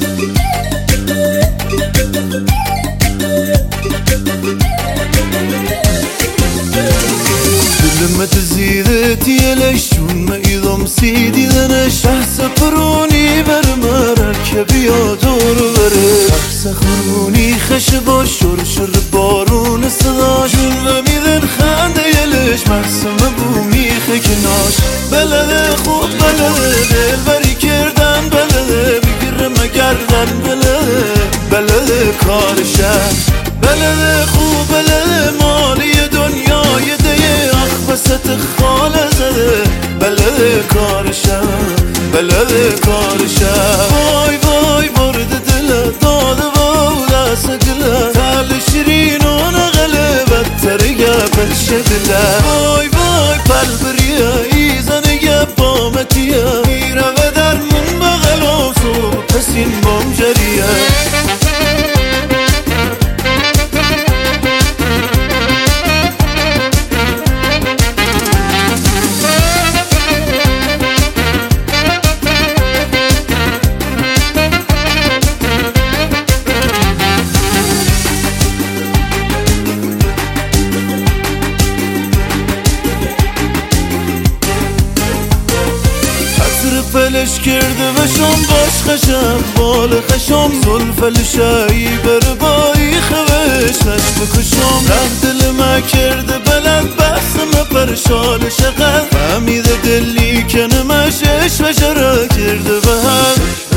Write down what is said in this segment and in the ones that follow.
لما تزيدتي لشون ما إذا سيدي ذنا شخص فروني برمرك كبيا دور بره سخروني خشب و شر بارون صدا جون و میدن خنده یلش محسم بومی خکناش بلده خوب بلده دلبری کردن بلده بگیرم گردن بلده کارشه بلده خوب بلده مالی دنیای دیه وسط خاله زده بلده کارشه وای وای برد دل داده و دست گله تل شیرین و نغله بدترگه بشه دله وای وای پل بریه ایزنگه بامتیه میره و درمون بغل و صبح پسین بامجریه فلش کرده و شم باش خشم بال خشم زلفلشایی بر بایی خوش نش بکشم رفت دل ما کرده بلند بحثم پرشال شقد فهمیده دلی کنمش عشق و شرا کرده به هم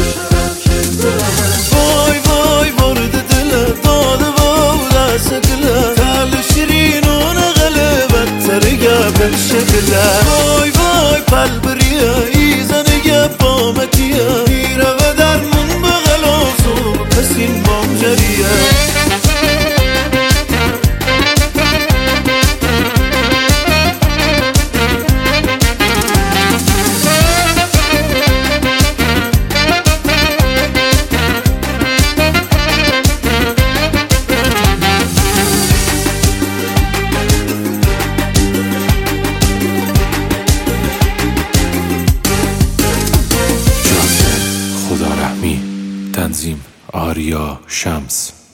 وای وای برد دل داده و دست گله تل شیرین و نغله بدترگه بشه دله وای وای پل بریه بامتیه میره و درمون بغل و صبح پسین بامجریه تنظیم آریا شمس